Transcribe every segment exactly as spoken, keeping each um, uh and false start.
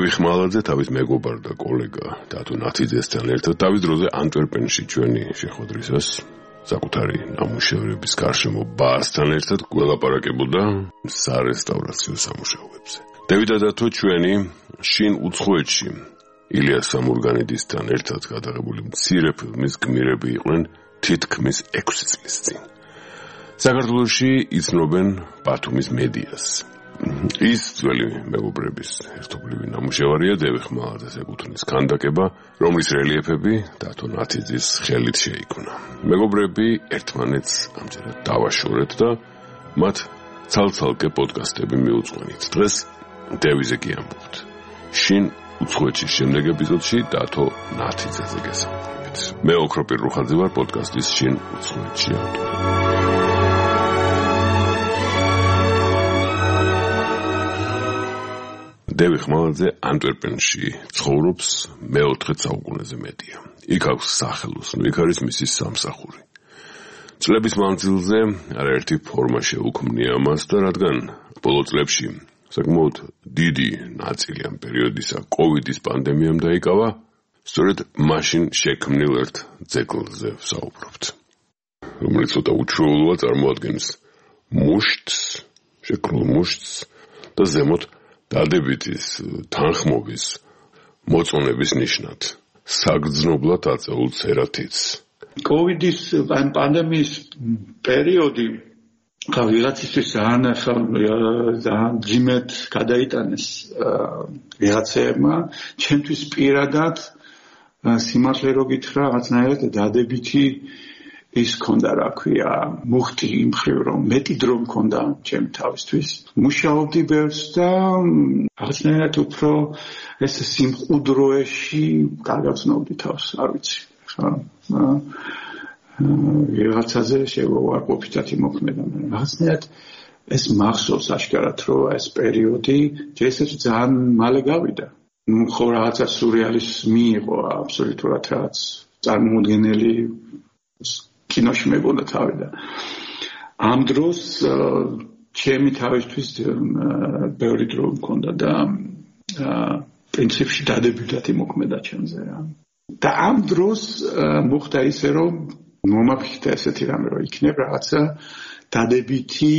დევი ხმალაძე თავის მეგობარ და კოლეგა დათო ნათიძესთან ერთად თავის დროზე ანტვერპენში ჩვენი შეხვედრისას საკუთარი ნამუშევრების გარშემო ბაასთან ერთად გველაპარაკებოდა სარესტავრაციო სამუშაოებზე. დევი და დათო ჩვენი შინ უცხოეთში ილიას სამურგანიდისთან ერთად გადაღებული მცირე ფილმის გმირები იყვნენ თითქმის ექვსი წლის წინ. საქართველოში იცნობენ ბათუმის მედიას. ის ძველი მეგობრების ერთობლივი ნამუშევარია დევი ხმალაძეს ეკუთვნის ქანდაკება, რომლის რელიეფები დათო ნათიძის ხელით შეიქმნა. მეგობრები ერთმანეთს ამჯერად დავაშორეთ და მათ ცალ-ცალკე პოდკასტები მიუძღვენით. დღეს დევიზე კი ამბობთ. შინ უცხოეთში შემდეგ ეპიზოდში დათო ნათიძეზე გესაუბრებით. მე ოქროპირ რუხაძე ვარ, პოდკასტის შინ უცხოეთში ავტორი. დევი ხმალაძე ანტვერპენში ცხოვრობს მეოთხე საუკუნეზე მეტია. იქ აქვს სახელოსნო, იქ არის მისი სამსახური. წლების მანძილზე არაერთი ფორმა შეუქმნია მას და რადგან ბოლო წლებში საკმაოდ დიდი ნაწილი ამ პერიოდისა კოვიდის პანდემიამ დაიკავა, სწორედ მაშინ შექმნილ ერთ ძეგლზე ვსაუბრობთ, რომელიც ცოტა უჩვეულოა, წარმოადგენს მუშტს, შეკრულ მუშტს და ზემოთ დადებითის თანხმობის მოწონების ნიშნად საგრძნობლად აწეულ ცერათიც. კოვიდის პანდემიის პერიოდი ვიღაცისთვის ძალიან ძალიან ძიმედ გადაიტანეს ვიღაცებმა, ჩემთვის პირადად სიმართლე რო გითხრა, რაღაცნაირად დადებითი ის ქონდა, რა ქვია, მუხტი იმ მხრივ, რომ მეტი დრო მქონდა ჩემ თავისთვის. მუშაობდი ბევრს და რაღაცნაირად უფრო ეს სიმყუდროეში გავაცნობდი თავს, არ ვიცი. ხა ვიღაცაზე შევარყოფითად იმოქმედა, მაგრამ რაღაცნაირად ეს მახსოვს აშკარად, რომ ეს პერიოდი ჯერისათვის ძალიან მალე გავიდა. ნუ ხო რაღაცა სურეალიზმი იყო აბსოლუტურად, რაღაც წარმოუდგენელი კინოში მეგონა თავი და ამ დროს ჩემი თავისთვის ბევრი დრო მქონდა და პრინციპში დადებითად იმოქმედა ჩემზე რა. და ამ დროს მოხდა ისე, რომ მომაფიქრდა ესეთი რამე, რომ იქნებ რაღაცა დადებითი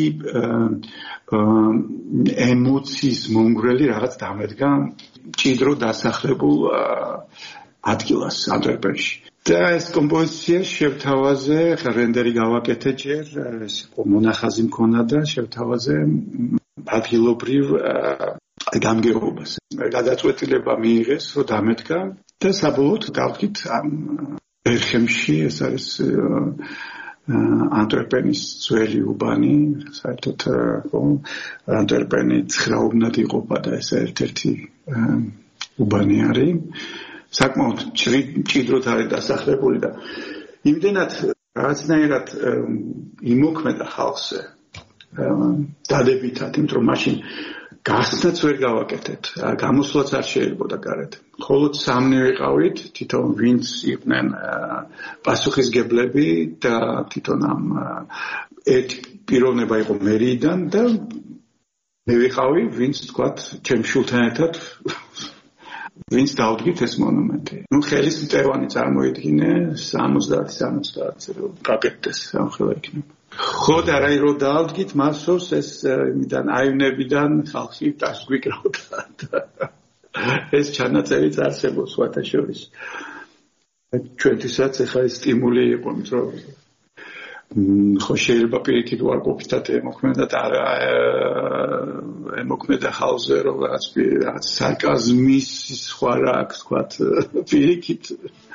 ემოციის მომგვრელი რაღაც დამედგა მჭიდრო დასახლებულ ადგილას ანტვერპენში. და ეს კომპოზიცია შევთავაზე, რენდერი გავაკეთე ჯერ, ეს მონახაზი მქონდა და შევთავაზე ადგილობრივ გამგეობას. გადაწყვეტილება მიიღეს, რომ დამედგა და საბოლოოდ გავდგით ამ ბერხემში, ეს არის ანტვერპენის ძველი უბანი, საერთოდ ანტვერპენი ცხრა უბნად იყოფა და ეს ერთ-ერთი უბანი არის. საკმაოდ მჭიდროდ არის დასახლებული და იმდენად რაღაცნაირად იმოქმედა ხალხზე დადებითად, იმიტომ რომ მაშინ გასცდაც ვერ გავაკეთეთ, გამოსვლაც არ შეიძლება გარეთ. მხოლოდ სამნი ვიყავით, თვითონ ვინც იყვნენ პასუხისგებლები და თვითონ ამ ერთი პიროვნება იყო მერიიდან და მე ვიყავი, ვინც თქვათ ჩემ შულთან ერთად ვინც დავდგით ეს მონუმენტი. ნუ ხელის მტევანი წარმოიდგინე სამოცდაათი სამოცდაათი გაკეთდეს ამ ხელა იქნება. ხო და რა რო დავდგით მასოს ეს იმიდან აივნებიდან ხალხი დასგვიკრავდა. ეს ჩანაწერიც არსებობს სხვათა შორის. ჩვენთვისაც ახლა ეს სტიმული იყო, რომ ხო შეიძლება პირიქით უარყოფითად ემოქმედა და არა ემოქმედა ხალხზე, რომ რაღაც რაღაც სარკაზმის სხვა რა აქვს, თქვათ პირიქით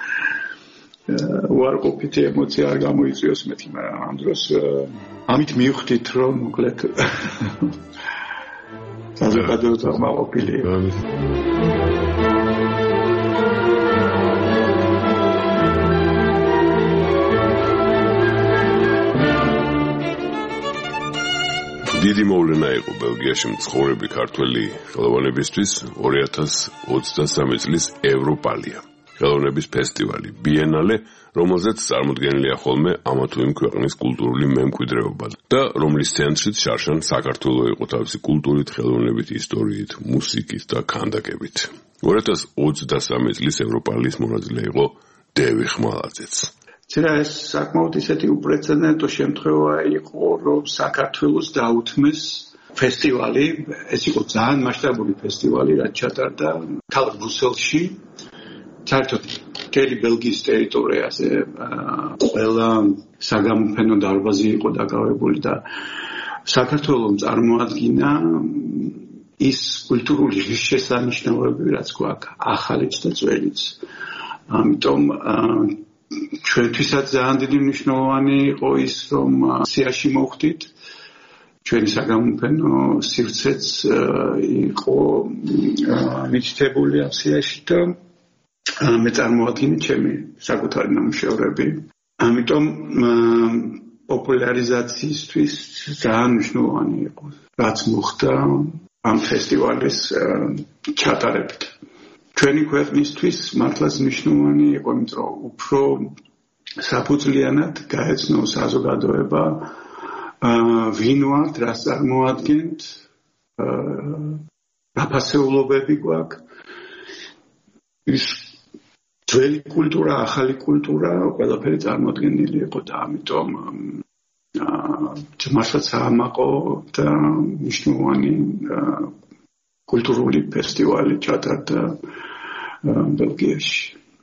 უარყოფითი ემოცია არ გამოიწვიოს მეთქი, მაგრამ ამ დროს ამით მივხვდით, რომ მოკლედ საზოგადოება აღმაყოფილია. დიდი მოვლენა იყო ბელგიაში მცხოვრები ქართველი ხელოვანებისთვის ორი ათას ოცდასამი წლის ევროპალია. ხელოვნების ფესტივალი ბიენალე, რომელზეც წარმოდგენილია ხოლმე ამა თუ იმ ქვეყნის კულტურული მემკვიდრეობა და რომლის ცენტრშიც შარშან საქართველო იყო თავისი კულტურით, ხელოვნებით, ისტორიით, მუსიკით და ქანდაკებით. ორი ათას ოცდასამი წლის ევროპალის მონაწილე იყო დევი ხმალაძეც. ცირა ეს საკმაოდ ისეთი უპრეცედენტო შემთხვევა იყო, რომ საქართველოს დაუთმეს ფესტივალი, ეს იყო ძალიან მასშტაბური ფესტივალი, რაც ჩატარდა ქალაქ ბრუსელში. საერთოდ მთელი ბელგიის ტერიტორიაზე ყველა საგამოფენო დარბაზი იყო დაკავებული და საქართველოს წარმოადგინა ის კულტურული ღირსშესანიშნაობები, რაც გვაქვს ახალიც და ძველიც. ამიტომ ჩვენთვისაც ძალიან დიდი მნიშვნელოვანი იყო ის, რომ სიაში მოვხდით. ჩვენი საგამოფენო სივრცეც იყო მითითებული ამ სიაში და მე წარმოადგინე ჩემი საკუთარი ნამუშევრები. ამიტომ პოპულარიზაციისთვის ძალიან მნიშვნელოვანი იყო, რაც მოხდა ამ ფესტივალის ჩატარებით. ჩვენი ქვეყნისთვის მართლაც მნიშვნელოვანი იყო, იმიტომ რომ უფრო საფუძვლიანად გაეცნო საზოგადოება ვინ ვართ, რას წარმოადგენთ, რა ფასეულობები გვაქვს. ის ძველი კულტურა, ახალი კულტურა, ყველაფერი წარმოდგენილი იყო და ამიტომ მართლაც საამაყო და მნიშვნელოვანი კულტურული ფესტივალი ჩატარდა ბელგიაში.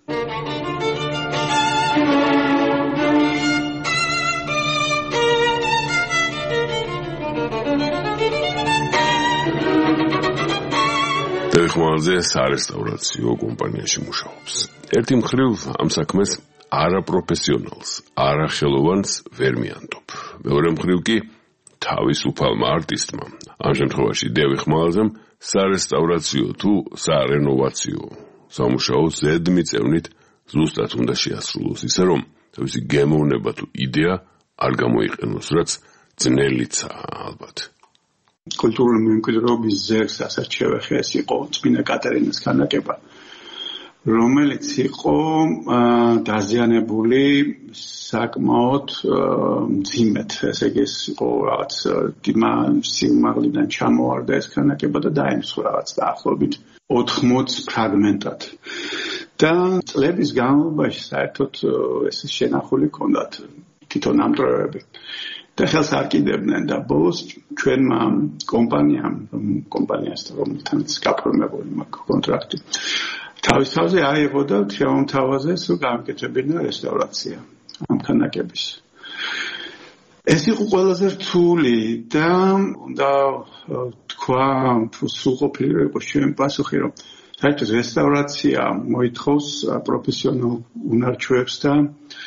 დევი ხმალაძე სარესტავრაციო კომპანიაში მუშაობს. ერთი მხრივ ამ საქმეს არაპროფესიონალს, არახელოვანს ვერ მიანდობ. მეორე მხრივ კი თავისუფალმა არტისტმა, ამ შემთხვევაში დევი ხმალაძემ სარესტავრაციო თუ სარენოვაციო სამუშაო ზედმიწევნით ზუსტად უნდა შეასრულოს, ისე რომ თავისი გემოვნება თუ იდეა არ გამოიყენოს, რაც ძნელიცაა ალბათ. კულტურული მემკვიდრეობის ზეგს ასარჩევეხი ეს იყო წმინდა კატერინას ქანდაკება, რომელიც იყო დაზიანებული საკმაოდ მძიმედ, ესე იგი ეს იყო რაღაც სიმაღლიდან ჩამოვარდა ეს ქანდაკება და დაიმსხვრა რაღაც დაახლოებით ოთხმოც ფრაგმენტად. და წლების განმავლობაში საერთოდ ეს შენახული ჰქონდათ თვითონ ნამტვრევები. და ხელს არკიდებდნენ და ბოლოს ჩვენმა კომპანიამ, კომპანიასთან რომელთანაც გაფორმებული მაქვს კონტრაქტი, თავის თავზე აიღო და შემომთავაზეს, რომ გამკეთებინა რესტავრაცია ამ ქანდაკების. ეს იყო ყველაზე რთული და უნდა თქვა, თუ სრულყოფილი იყო ჩემი პასუხი, რომ საერთოდ რესტავრაცია მოითხოვს პროფესიონალ უნარჩვევებს და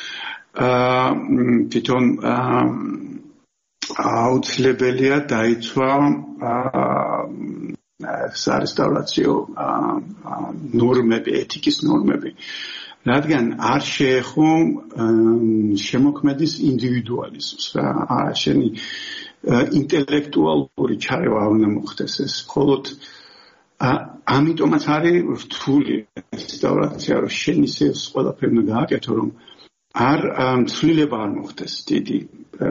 თვითონ აუცილებელია დაიცვა სარესტავრაციო ნორმები, ეთიკის ნორმები, რადგან არ შეეხო შემოქმედის ინდივიდუალიზმს, შენი ინტელექტუალური ჩარევა არ უნდა მოხდეს ეს, მხოლოდ ამიტომაც არის რთული რესტავრაცია, რომ შენ ისე ყველაფერი უნდა გააკეთო, რომ არ ცვლილება არ მოხდეს დიდი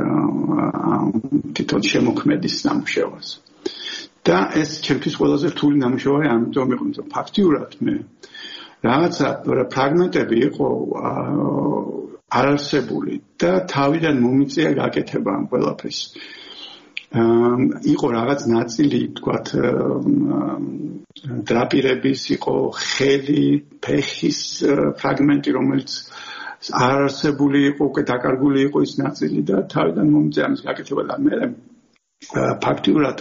თვითონ შემოქმედის ნამუშევარს. და ეს ჩემთვის ყველაზე რთული ნამუშევარი, ამიტომ იყო, რომ ფაქტიურად მე რაღაცა ფრაგმენტები იყო არარსებული და თავიდან მომიწია გაკეთება ამ ყველაფერს. იყო რაღაც ნაწილი, თქვათ, დრაპირების, იყო ხელი, ფეხის ფრაგმენტი, რომელიც არარსებული იყო, უკვე დაკარგული იყო ის ნაწილი და თავიდან მომიწია ამის გაკეთება და მე ფაქტიურად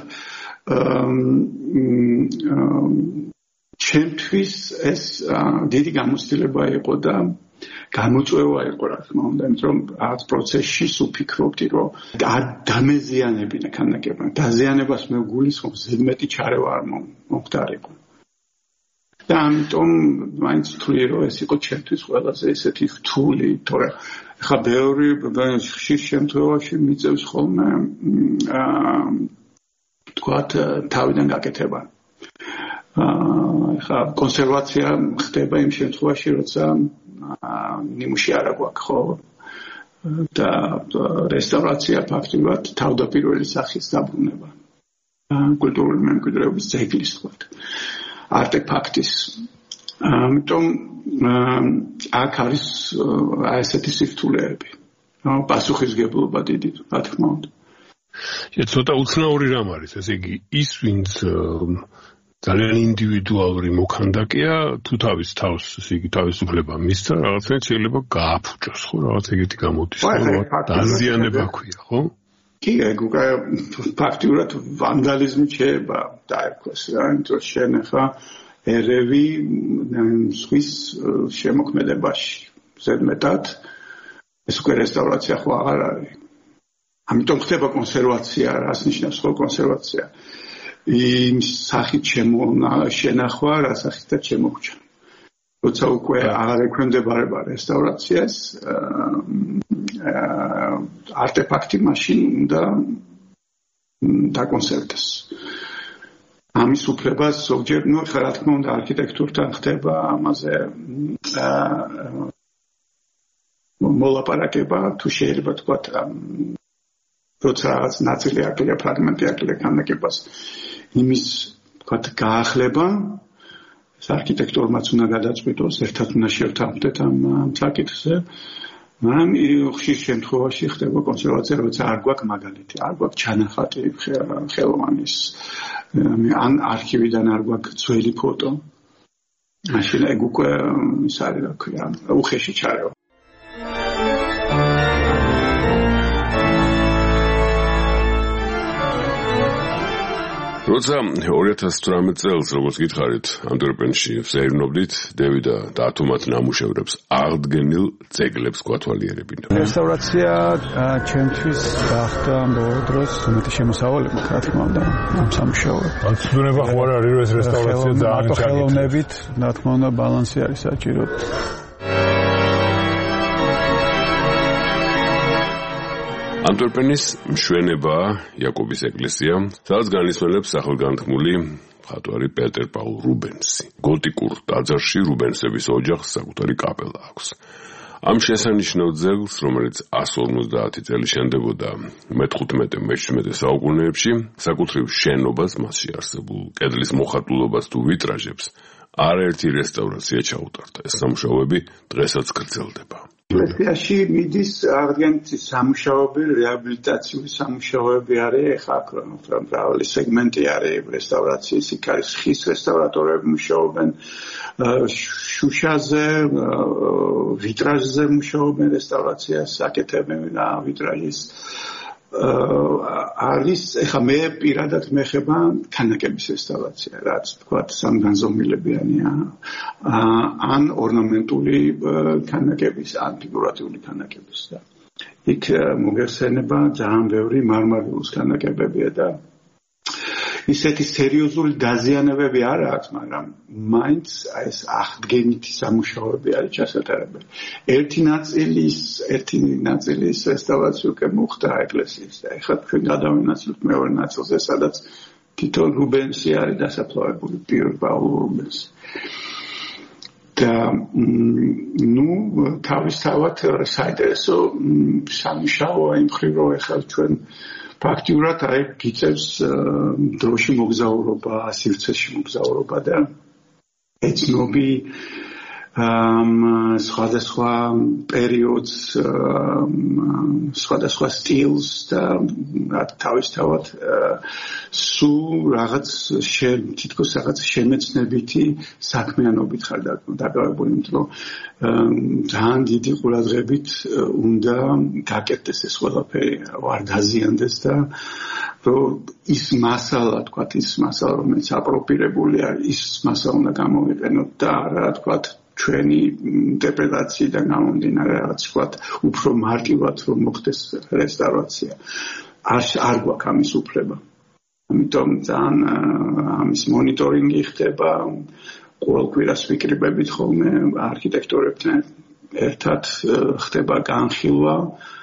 ჩემთვის ეს დიდი გამოცდილება იყო და გამოწვევა იყო, რა თქმა უნდა, იმიტომ რომ რაღაც პროცესში ვფიქრობდი, რომ დამეზიანებინა ქანდაკება. დაზიანებას მე გულისხმობ, ზედმეტი ჩარევა არ მომხდარიყო. და ამიტომ მაინც ვთვლი, რომ ეს იყო ჩემთვის ყველაზე ესეთი რთული, თორე ხა ბევრი ხშირ შემთხვევაში მიწევს ხოლმე თქვათ თავიდან გაკეთება. ხა კონსერვაცია ხდება იმ შემთხვევაში, როცა ნიმუში არ აქვს, ხო? და რესტავრაცია ფაქტობრივად თავდაპირველი სახის დაბრუნება. კულტურული მემკვიდრეობის ძეგლის თქვათ. არტეფაქტის. ამიტომ აქ არის ასეთი სიფთულეები. პასუხისგებლობა დიდი, რა თქმა უნდა. ცოტა უცნაური რამ არის, ესე იგი, ის ვინც ძალიან ინდივიდუალური მოქანდაკეა, თუ თავის თავს, ესე იგი, თავისუფლება მისცა, რაღაცნაირად შეიძლება გააფუჭოს, ხო, რაღაც ეგეთი გამოდის, ხო, დაზიანება ქვია, ხო? კი, ეგ უკვე ფაქტიურად ვანდალიზმი შეიძლება დაერქვას რა, იმიტომ შენ ახლა ერევი სხვის შემოქმედებაში ზედმეტად ეს უკვე რესტავრაცია ხო აღარ არის. ამიტომ ხდება კონსერვაცია, რას ნიშნავს ხო კონსერვაცია? იმ სახით შენახვა, რა სახითაც შემოგვჭა. როცა უკვე აღარ ექვემდებარება რესტავრაციას, არტეფაქტი მაშინ უნდა დაკონსერვდეს. ამის უფლება ზოგჯერ, ნუ ხა რა თქმა უნდა, არქიტექტურთან ხდება ამაზე მოლაპარაკება, თუ შეიძლება თქვა როცა რაღაც ნაწილი აკლია, ფრაგმენტი აკლია ქანდაკებას იმის თქვა გაახლება ეს არქიტექტურმაც უნდა გადაწყვიტოს, ერთად უნდა შევთანხმდეთ ამ საკითხზე. მაგრამ ხშირ შემთხვევაში ხდება კონსერვაცია, როცა არ გვაქვს მაგალითი, არ გვაქვს ჩანახატი ხელოვანის, ან არქივიდან არ გვაქვს ძველი ფოტო. მაშინ ეგ უკვე ის არის, რა ქვია, უხეში ჩარევა. როცა ორი ათას თვრამეტ წელს, როგორც გითხარით, ანტვერპენში ვსეირნობდით, დევიდა დათუმად ნამუშევრებს აღდგენილ ძეგლებს გვათვალიერებინა. რესტავრაცია ჩემთვის გახდა ბოლო დროს უმეტი შემოსავალი, რა თქმა უნდა, ამ სამუშაოზე. ცდუნება ხო არ არის, რომ ეს რესტავრაცია ძალიან ჩაგიჭირა. ხელოვნებით, რა თქმა უნდა, ბალანსი არის საჭირო. ანტვერპენის მშვენებაა იაკობის ეკლესია, სადაც განისმენებს სახელგანთქმული მხატვარი პეტერ პაულ რუბენსი. გოტიკურ ტაძარში რუბენსების ოჯახს საკუთარი კაპელა აქვს. ამ შესანიშნავ ძეგლს, რომელიც εκατს ორმოცდაათი წელი შენდებოდა მეთხუთმეტე მეჩვიდმეტე საუკუნეებში, საკუთრივ შენობას, მასში არსებულ კედლის მოხატულობას თუ ვიტრაჟებს, არაერთი რესტავრაცია ჩაუტარდა. ეს სამუშაოები დღესაც გრძელდება. ეკლესიაში მიდის აღდგენითი სამუშაოები, რეაბილიტაციული სამუშაოები არის, ახლა მრავალი სეგმენტი არის რესტავრაციის, იქ არის ხის რესტავრატორები მუშაობენ, შუშაზე, ვიტრაჟზე მუშაობენ რესტავრაციას, აკეთებენ ვიტრაჟის. არის, ეხლა მე პირადად მეხება ქანდაკების რესტავრაცია, რაც თქვათ სამგანზომილებიანია, ან ორნამენტული ქანდაკების, ან ფიგურატიული ქანდაკების და იქ მოგეხსენება ძალიან ბევრი მარმარილოს ქანდაკებებია და ისეთი სერიოზული დაზიანებები არ აქვს, მაგრამ მაინც ეს აღდგენითი სამუშაოები არის ჩასატარებელი. ერთი ნაწილის, ერთი ნაწილის რესტავრაცია უკვე მოხდა ეკლესიის და ეხლა ჩვენ გადავინაცვლებთ მეორე ნაწილზე, სადაც თითო რუბენსი არის დასაფლავებული, პიერ პაულ რუბენსი. და ნუ თავისთავად საინტერესო სამუშაოა იმ მხრივ, რომ ეხლა ჩვენ ფაქტიურად აი გიწევს დროში მოგზაურობა, სივრცეში მოგზაურობა და ეცნობი სხვადასხვა პერიოდს, სხვადასხვა სტილს და თავისთავად სულ რაღაც თითქოს რაღაც შემეცნებითი საქმიანობით ხარ დაკავებული, იმიტომ რომ ძალიან დიდი ყურადღებით უნდა გაკეთდეს ეს ყველაფერი, არ დაზიანდეს და რომ ის მასალა, თქვათ, ის მასალა, რომელიც აპროპირებულია, ის მასალა უნდა გამოვიყენოთ და რა თქვათ, ჩვენი ინტერპრეტაციიდან გამომდინარე რაღაც ვთქვათ, უფრო მარტივად რომ მოხდეს რესტავრაცია. არ არ გვაქვს ამის უფლება. ამიტომ ძალიან ამის მონიტორინგი ხდება, ყოველ კვირას ვიკრიბებით ხოლმე არქიტექტორებთან ერთად ხდება განხილვა,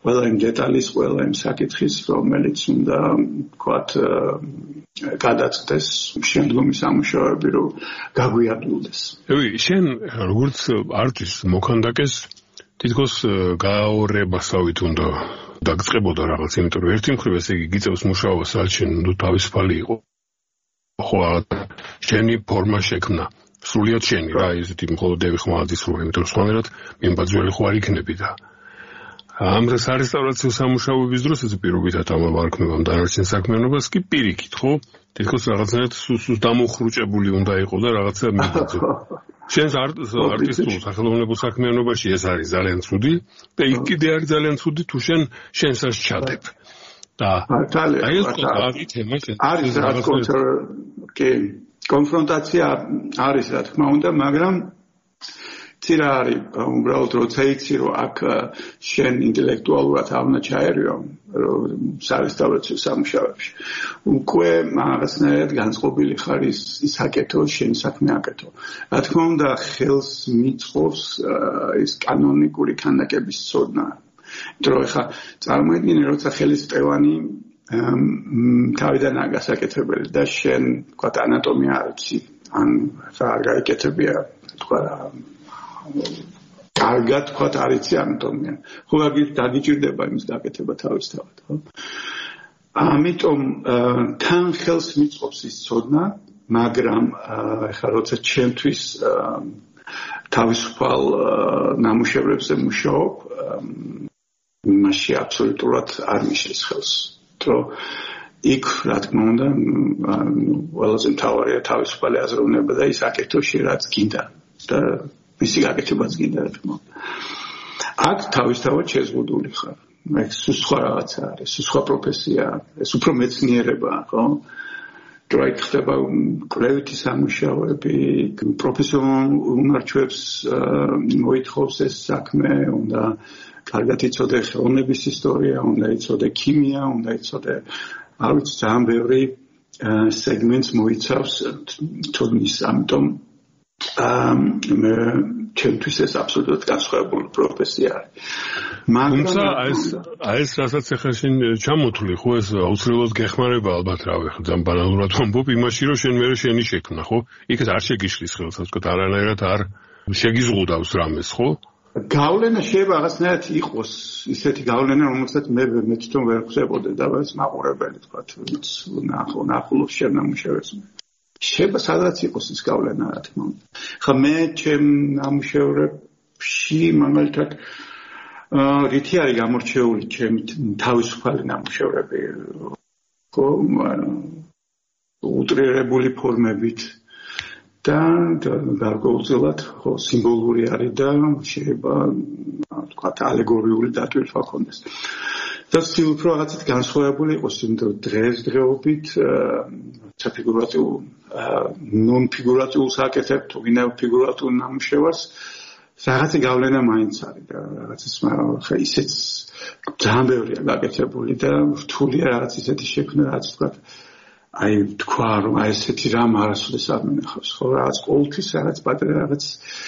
ყველა იმ დეტალის, ყველა იმ საკითხის, რომელიც უნდა ვთქვათ გადაწყდეს შემდგომი სამუშაოები, რომ გაგვიარდულდეს. ევი, შენ როგორც არტის მოქანდაკეს თითქოს გაორებასავით უნდა დაგწყებოდა რაღაც, იმიტომ რომ ერთი მხრივ ესე იგი გიწევს მუშაობა, სადაც შენ უნდა თავისუფალი იყო. ხო, შენი ფორმა შექმნა. სრულიად შენი რა, ესეთი მხოლოდ დევი ხმალაძის რო, იმიტომ რომ სხვანაირად მიმბაძველი ხო არ იქნები და ამ სარესტავრაციო სამუშაოების დროს ეს პირობითად ამ ვარქმევამ დანარჩენ საქმიანობას კი პირიქით, ხო? თითქოს რაღაცნაირად სუსუს დამოხრუჭებული უნდა იყო და რაღაცა მიბაძო. შენს არტისტულ სახელოვნებო საქმიანობაში ეს არის ძალიან ცუდი და იქ კიდე არის ძალიან ცუდი თუ შენ შენსაც ჩადებ. და აი ეს არის თემა შენ. არის რაღაც კი კონფრონტაცია არის რა თქმა უნდა, მაგრამ ცირა არის უბრალოდ როცა იცი რომ აქ შენ ინტელექტუალურად არ უნდა ჩაერიო სარესტავრაციო სამუშაოებში. უკვე რაღაცნაირად განწყობილი ხარ ის აკეთო, შენ საქმე აკეთო. რა თქმა უნდა, ხელს მიწყობს ის კანონიკური ქანდაკების ცოდნა. იმიტომ რომ ეხლა წარმოიდგინე, როცა ხელის ტევანი თავიდან აგასაკეთებელი და შენ ვთქვათ ანატომია არ იცი, ან ხა არ გაიკეთებია თქვა კარგად თქვა არ იცი ანატომია. ხო გაგიჭირდება იმის გაკეთება თავისთავად, ხო? ამიტომ თან ხელს მიწყობს ის ცოდნა, მაგრამ ეხლა როცა ჩემთვის თავისუფალ ნამუშევრებზე მუშაობ, მაშინ აბსოლუტურად არ მიშლის ხელს. რომ იქ რა თქმა უნდა ყველაზე მთავარია თავისუფალი აზროვნება და ის აკეთო შე რაც გინდა და მისი გაკეთებაც გინდა რა თქმა უნდა. აქ თავისთავად შეზღუდული ხარ. ეს სხვა რაღაცა არის, სხვა პროფესია, ეს უფრო მეცნიერებაა, ხო? თუ აი ხდება კვლევითი სამუშაოები, პროფესიონალ უნარჩვებს მოითხოვს ეს საქმე, უნდა კარგად იცოდე ხელოვნების ისტორია, უნდა იცოდე ქიმია, უნდა იცოდე არ ვიცი ძალიან ბევრი სეგმენტს მოიცავს თორნის, ამიტომ მე ჩემთვის ეს აბსოლუტურად განსხვავებული პროფესია არის. თუმცა ეს ეს რასაც ახლა შენ ჩამოთვლი, ხო ეს აუცილებლად გეხმარება ალბათ რავი, ხო ძალიან ბანალურად ვამბობ იმაში, რომ შენ მე შენი შექმნა, ხო? იქაც არ შეგიშლის ხელს, ასე ვთქვათ, არანაირად არ შეგიზღუდავს რამეს, ხო? გავლენა შეიძლება რაღაცნაირად იყოს, ისეთი გავლენა, რომელსაც მე მე თვითონ ვერ ხსებოდე და ეს მაყურებელი თქვათ, ნახო, ნახულობს შენ ნამუშევრებს. შეიძლება სადაც იყოს ის გავლენა, რა თქმა უნდა. ხა მე ჩემ ნამუშევრებში მაგალითად რითი არის გამორჩეული ჩემი თავისუფალი ნამუშევრები, ხო, უტრირებული ფორმებით და გარკვეულწილად ხო სიმბოლური არის და შეიძლება ვთქვათ ალეგორიული დატვირთვა ქონდეს. და ვცდილობ რომ რაღაცით განსხვავებული იყოს, იმიტომ რომ დღესდღეობით საფიგურატიულ ნონ-ფიგურატიულს აკეთებ თუ ვინა ფიგურატიულ ნამუშევარს რაღაცა გავლენა მაინც არის და რაღაცის ხა ისეც ძალიან ბევრია გაკეთებული და რთულია რაღაც ისეთი შექმნა, რაც ვთქვათ აი თქვა რომ აი ესეთი რამ არასოდეს არ მინახავს, ხო რაღაც ყოველთვის რაღაც პატარა რაღაც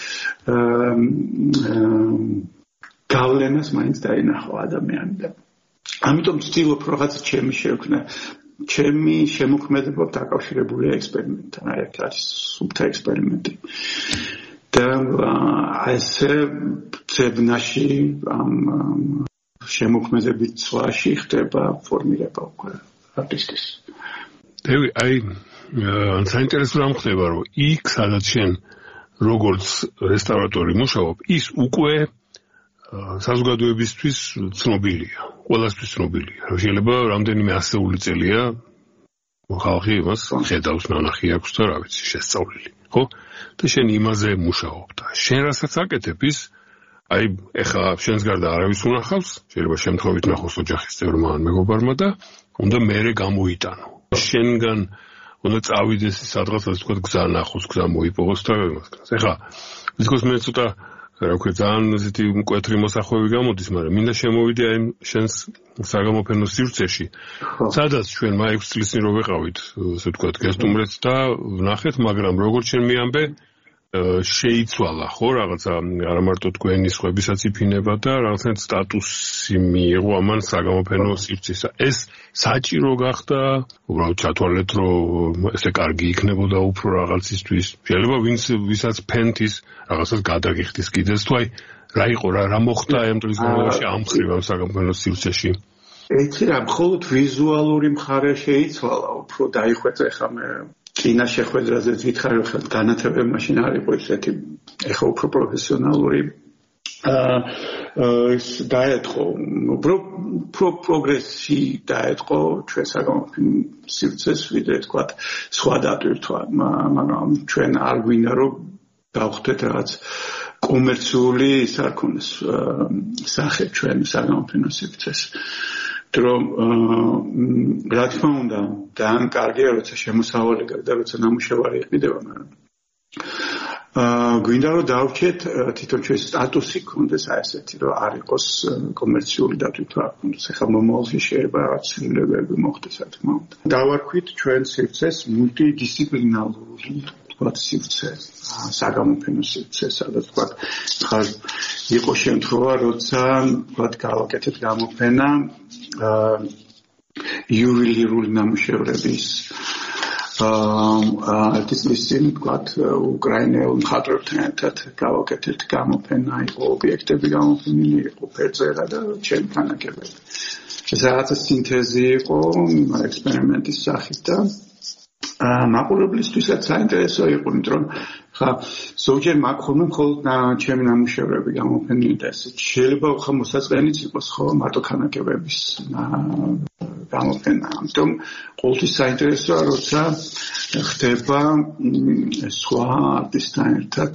გავლენას მაინც დაინახო ადამიანი და ამიტომ ვცდილობ რაღაც ჩემი შექმნა, ჩემი შემოქმედება დაკავშირებულია ექსპერიმენტთან, აი ეს არის სუფთა ექსპერიმენტი. და ესე ცებნაში ამ შემოქმედებით ცვლაში ხდება ფორმირება უკვე არტისტის. დევი, აი საინტერესო რამ ხდება, რომ იქ სადაც შენ როგორც რესტავრატორი მუშაობ, ის უკვე საზოგადოებისთვის ცნობილია, ყველასთვის ცნობილია. შეიძლება რამდენიმე ასეული წელია ხალხი იმას ხედავს, ნანახი აქვს და რა ვიცი, შესწავლილი, ხო? და შენ იმაზე მუშაობ და შენ რასაც აკეთებ ის აი ეხლა შენს გარდა არავის უნახავს, შეიძლება შემთხვევით ნახოს ოჯახის წევრმა ან მეგობარმა და უნდა მერე გამოიტანო. შენგან უნდა წავიდეს ის სადღაც, ასე ვთქვათ, გზა ნახოს, გზა მოიპოვოს და იმას. ეხლა ვთქვათ მე ცოტა რა ვქო ძალიან ესეთი მკვეთრი მოსახვევი გამოდის, მაგრამ მინდა შემოვიდე აი შენს საგამოფენო სივრცეში. სადაც ჩვენ მაექვს წლისნი რო ვეყავით, ასე ვთქვათ, გესტუმრეთ და ვნახეთ, მაგრამ როგორც შენ მიამბე, შეიცვალა ხო რაღაცა არა მარტო თქვენი სხვებისაც იფინება და რაღაცნაირად სტატუსი მიიღო ამან საგამოფენო სივრცისა. ეს საჭირო გახდა უბრალოდ ჩათვალეთ რომ ესე კარგი იქნებოდა უფრო რაღაცისთვის. შეიძლება ვინც ვისაც ფენთის რაღაცას გადაგიხდის კიდეც თუ აი რა იყო რა რა მოხდა ამ დღის განმავლობაში ამ ხრივ ამ საგამოფენო სივრცეში. ეცი რა მხოლოდ ვიზუალური მხარე შეიცვალა უფრო დაიხვეწა ხა მე კინა შეხვედრაზეც ვითხარი რომ განათლება მაშინ არ იყო ესეთი ეხა უფრო პროფესიონალური აა ეს დაეთყო პრო პროგრესი დაეთყო ჩვენ საგამოფენო სივრცეს ვიდრე თქვა სხვა დატვირთვა მაგრამ ჩვენ არ გვინდა რომ დავხვდეთ რაღაც კომერციული ის არ ქონდეს სახე ჩვენ საგამოფენო სივრცეს რომ რა თქმა უნდა ძალიან კარგია როცა შემოსავალი გაქვს და როცა ნამუშევარი იყიდება მაგრამ აა გვინდა რომ დავჭეთ თვითონ ჩვენ სტატუსი ქონდეს აი ესეთი რომ არ იყოს კომერციული დატვირთვა ქონდეს ახლა მომავალში შეიძლება რაღაც ცვლილებები მოხდეს რა თქმა უნდა დავარქვით ჩვენ სივრცეს მულტიდისციპლინარული თქვა სივრცე საგამოფენო სივრცე სადაც თქვა ხარ იყო შემთხვევა როცა თქვა გავაკეთეთ გამოფენა იუველირული ნამუშევრების აა დისციპლინ თქვა უკრაინელ მხატვრებთან ერთად გავაკეთეთ გამოფენა იყო ობიექტები გამოფენილი იყო ფერწერა და ჩემთან აკეთებდა ეს რაღაც სინთეზი იყო ექსპერიმენტის სახით და მაყურებლისთვისაც საინტერესო იყო, იმიტომ ხა ზოგჯერ მაქვს ხოლმე მხოლოდ ჩემი ნამუშევრები გამოფენილი და ეს შეიძლება ხა მოსაწყენიც იყოს ხო მარტო ქანაკებების გამოფენა. ამიტომ ყოველთვის საინტერესოა, როცა ხდება სხვა არტისტთან ერთად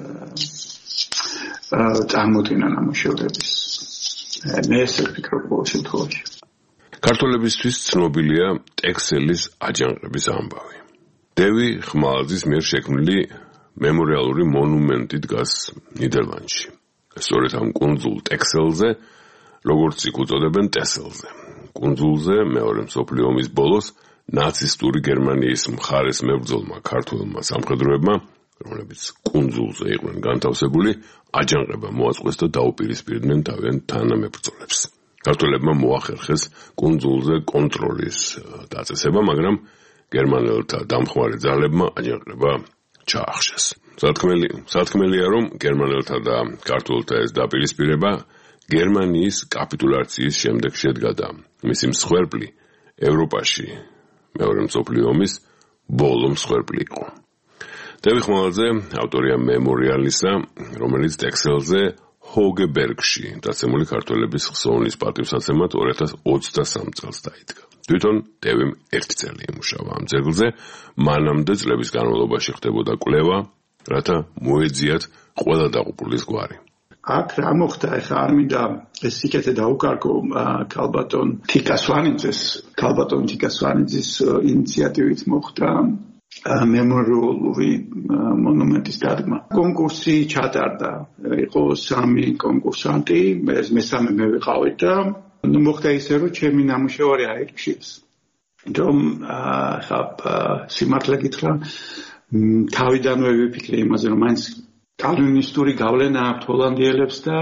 წარმოდგენა ნამუშევრების. მე ესე ვფიქრობ ყოველ შემთხვევაში. ქართველებისთვის ცნობილია ტექსელის აჯანყების ამბავი. დევი ხმალაძის მიერ შექმნილი მემორიალური მონუმენტი დგას ნიდერლანდში. სწორედ ამ კუნძულ ტექსელზე, როგორც იქ უწოდებენ ტესელზე. კუნძულზე მეორე მსოფლიო ომის ბოლოს ნაცისტური გერმანიის მხარეს მებრძოლმა ქართველმა სამხედროებმა, რომლებიც კუნძულზე იყვნენ განთავსებული, აჯანყება მოაწყვეს და დაუპირისპირდნენ თავიანთ თანამებრძოლებს. ქართველებმა მოახერხეს კუნძულზე კონტროლის დაწესება, მაგრამ გერმანელთა დამხმარე ძალებმა აჯანყება ჩაახშეს. სათქმელი, სათქმელია, რომ გერმანელთა და ქართველთა ეს დაპირისპირება გერმანიის კაპიტულაციის შემდეგ შედგა და მისი მსხვერპლი ევროპაში მეორე მსოფლიო ომის ბოლო მსხვერპლი იყო. დევი ხმალაძე ავტორია მემორიალისა, რომელიც ტექსელზე ჰოგებერგში დაცემული ქართველების ხსოვნის პატივსაცემად ორი ათას ოცდასამ წელს დაიდგა. თვითონ დევიმ ერთი წელი იმუშავა ამ ძეგლზე, მანამდე წლების განმავლობაში ხდებოდა კვლევა, რათა მოეძიათ ყველა დაღუპულის გვარი. აქ რა მოხდა, ეხლა არ მინდა ეს სიკეთე დაუკარგო ქალბატონ თიკასვანიძეს, ქალბატონ თიკასვანიძის ინიციატივით მოხდა მემორიალური მონუმენტის დადგმა. კონკურსი ჩატარდა, იყო სამი კონკურსანტი, ეს მესამე მე ვიყავი და ნუ მოხდა ისე, რომ ჩემი ნამუშევარი აირჩიეს. რომ ხა სიმართლე გითხრა, თავიდანვე ვიფიქრე იმაზე, რომ მაინც კალვინისტური გავლენა აქვს ჰოლანდიელებს და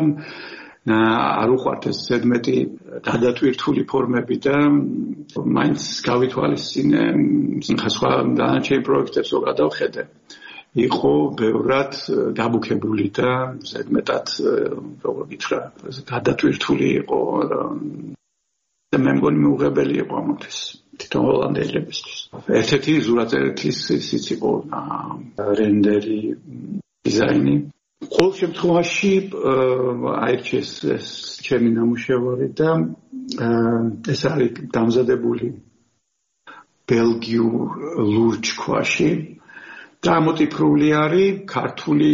არ უყვართ ეს ზედმეტი გადატვირთული ფორმები და მაინც გავითვალისწინე სხვა დანარჩენ პროექტებს რო გადავხედე იყო ბევრად გაბუქებული და ზედმეტად როგორ გითხრა გადატვირთული იყო და მე მგონი მიუღებელი იყო ამათთვის თვითონ ჰოლანდიელებისთვის ერთ-ერთი ზურაწერეთის ისიც იყო რენდერი დიზაინი ყოველ შემთხვევაში აირჩიეს ეს ჩემი ნამუშევარი და ეს არის დამზადებული ბელგიურ ლურჯ ქვაში და ამოტიფრული არის ქართული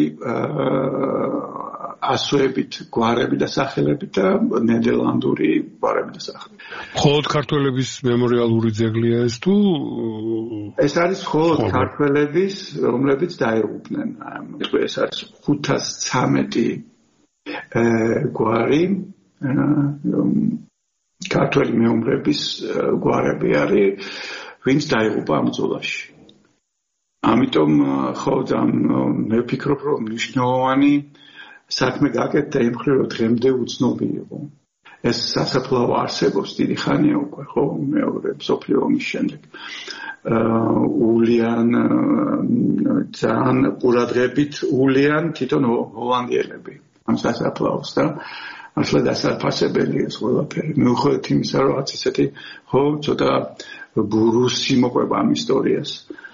ასოებით გვარები და სახელები და ნიდერლანდური გვარები და სახელები. მხოლოდ ქართველების მემორიალური ძეგლია ეს თუ ეს არის მხოლოდ ქართველების, რომლებიც დაიღუპნენ. ეს არის ხუთას ცამეტი გვარი ქართველი მეომრების გვარები არის, ვინც დაიღუპა ამ ბრძოლაში. ამიტომ ხო მე ვფიქრობ რომ მნიშვნელოვანი საქმე გაკეთდა იმ მხრივ რომ დღემდე უცნობი იყო ეს სასაფლაო არსებობს დიდი ხანია უკვე ხო მეორე მსოფლიო ომის შემდეგ ულიან ძალიან ყურადღებით ულიან თვითონ ჰოლანდიელები ამ სასაფლაოს და ახლა დასაფასებელია ეს ყველაფერი მიუხედავად იმისა რომ რაც ისეთი ხო ცოტა ბურუსი მოყვება ამ ისტორიას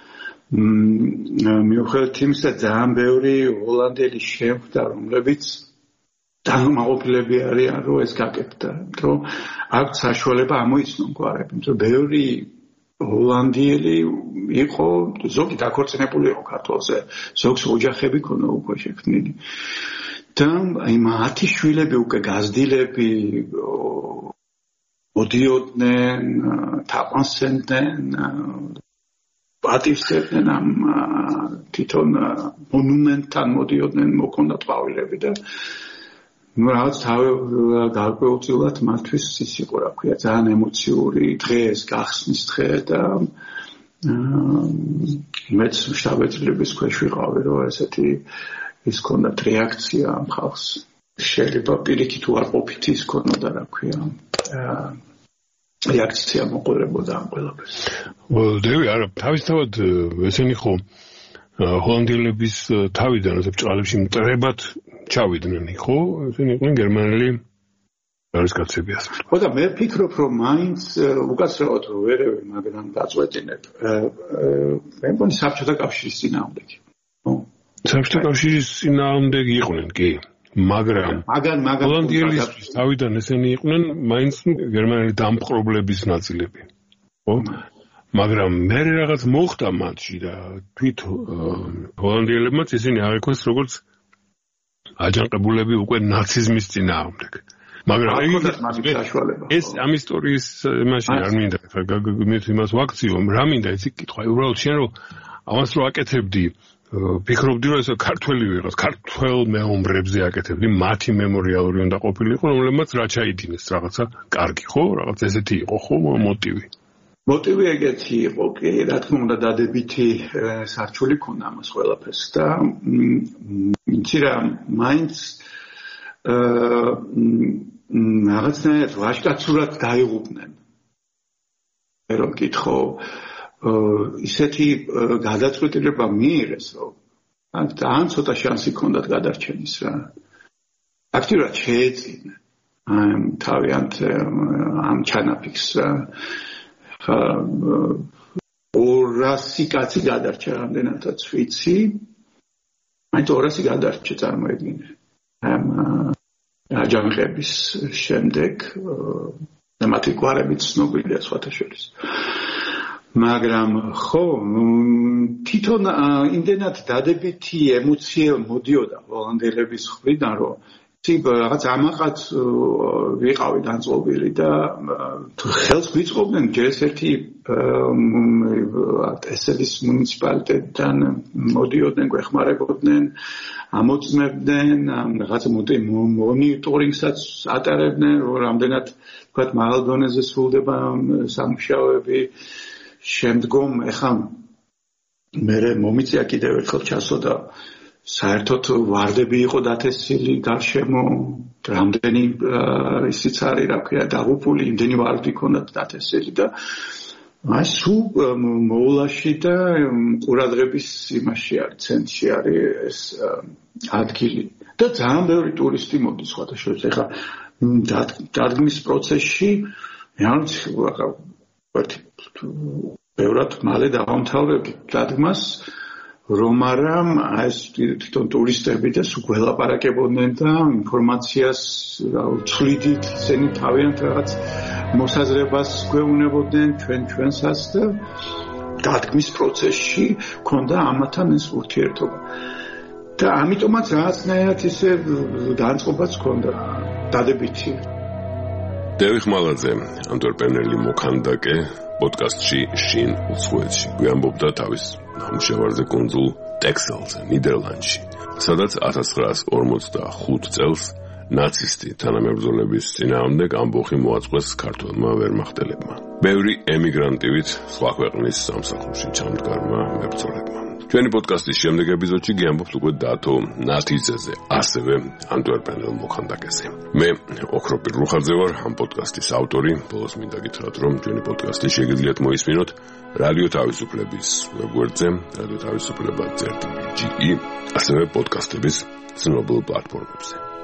მიუხედავად იმისა ძალიან ბევრი ჰოლანდელი შეხვდა რომლებიც დამაყოფილები არიან რომ ეს გაკეთდა რომ აქ საშუალება ამოიცნონ გვარები რომ ბევრი ჰოლანდიელი იყო ზოგი დაქორწინებული იყო ქართველზე ზოგს ოჯახები ქონდა უკვე შექმნილი და აი მათი შვილები უკვე გაზრდილები მოდიოდნენ თაყვანსცემდნენ პატივსცემდნენ ამ თვითონ მონუმენტთან მოდიოდნენ მოქონდათ ყვავილები და ну რაღაც გარკვეულწილად მათთვის ის იყო რა ქვია ძალიან ემოციური დღე ეს გახსნის დღე და მეც შთაბეჭდილების ქვეშ ვიყავი რომ ესეთი ის ქონდათ რეაქცია ამ ხალხს შეიძლება პირიქით უარ ყოფით ის ქონოდა რა ქვია რეაქცია მოყოლებოდა ამ ყველაფერს დევი არა თავისთავად ესენი ხო ჰოლანდიელების თავიდან ასე ბჭყალებში მტრებად ჩავიდნენ ხო ესენი იყვნენ გერმანელი ჯარისკაცები ასე ხო და მე ვფიქრობ რომ მაინც უკაცრავად ვერევე მაგრამ დაწყვეტინებ მე მგონი საბჭოთა კავშირის წინააღმდეგი ხო საბჭოთა კავშირის წინააღმდეგი იყვნენ კი მაგრამ მაგან მაგან ჰოლანდიელისთვის თავიდან ესენი იყვნენ მაინც გერმანელი დამპყრობლების ნაწილები ხო მაგრამ მე რაღაც მოხდა მათში და თვით ჰოლანდიელებმაც ისინი აღიქვეს როგორც აჯანყებულები უკვე ნაციზმის წინააღმდეგ მაგრამ ეს ამ ისტორიის იმაში არ მინდა მე იმას ვაქციო რა მინდა იცი კითხვა უბრალოდ შენ რომ ამას რო აკეთებდი ვფიქრობდი რომ ეს ქართველი ვიღაც ქართველ მეომრებზე აკეთებდი მათი მემორიალური უნდა ყოფილიყო რომლებმაც რა ჩაიდინეს რაღაცა კარგი ხო რაღაც ესეთი იყო ხო მოტივი მოტივი ეგეთი იყო კი რა თქმა უნდა დადებითი სარჩული ქონდა ამას ყველაფერს და იცი რა მაინც რაღაცნაირად ვაჟკაცურად დაიღუპნენ რომ კითხო ისეთი გადაწყვეტილება მიიღეს რომ ან ძალიან ცოტა შანსი ჰქონდათ გადარჩენის რა აქტიურად შეეწინენ ამ თავიანთ ამ ჩანაფიქს რა ორასი კაცი გადარჩა რამდენადაც ვიცი მაინც ორასი გადარჩა წარმოედგინე ამ აჯანყების შემდეგ და მათი გვარებიც ცნობილია სხვათა შორის მაგრამ ხო თვითონ იმდენად დადებითი ემოცია მოდიოდა ჰოლანდიელების მხრიდან რომ რაღაც ამაყაც ვიყავი განწყობილი და ხელს ვიწყობდნენ ჯერ ერთი ესელის მუნიციპალიტეტიდან მოდიოდნენ გვეხმარებოდნენ ამოწმებდნენ რაღაც მონიტორინგსაც ატარებდნენ რომ რამდენად თქვათ მაღალ დონეზე სრულდება სამუშაოები შემდგომ ეხლა მე მომიწია კიდევ ერთხელ ჩასვლა საერთოდ ვარდები იყო დათესილი გარშემო რამდენი ისიც არის რა ქვია დაღუპული იმდენი ვარდი ქონდათ დათესილი და აი სულ მოულაში და ყურადღების იმაში არის ცენტრში არის ეს ადგილი და ძალიან ბევრი ტურისტი მოდის სხვათა შორის ეხლა დადგმის პროცესში მეც ვთქვი ბევრად მალე დავამთავრებდი დადგმას რომ არამ ეს თვითონ ტურისტები და სულ გველაპარაკებოდნენ და ინფორმაციას ცვლიდით ისინი თავიანთ რაღაც მოსაზრებას გვეუბნებოდნენ ჩვენ ჩვენსაც და დადგმის პროცესში ქონდა ამათან ეს ურთიერთობა და ამიტომაც რაღაცნაირად ისე განწყობაც ქონდა დადებითი დევი ხმალაძე ანტვერპენელი მოქანდაკე პოდკასტში შინ უცხოეთში გვიამბობდა თავის ნამუშევარზე კუნძულ ტექსელზე ნიდერლანდში სადაც ათას ცხრაას ორმოცდახუთ წელს ნაცისტი თანამებრძოლების წინააღმდეგ ამბოხი მოაწყვეს ქართველმა ვერმახტელებმა. ბევრი ემიგრანტივით სხვა ქვეყნის სამსახურში ჩამდგარმა მებრძოლებმა. ჩვენი პოდკასტის შემდეგ ეპიზოდში გიამბობთ უკვე დათო ნათიძეზე, ასევე ანტვერპენელ მოხანდაკეზე. მე ოქროპირ რუხაძე ვარ, ამ პოდკასტის ავტორი. ბოლოს მინდა გითხრათ, რომ ჩვენი პოდკასტი შეგიძლიათ მოისმინოთ რადიო თავისუფლების ვებგვერდზე, რადიო თავისუფლება.წერტილი, ასევე პოდკასტების ცნობილ პლატფორმებზე.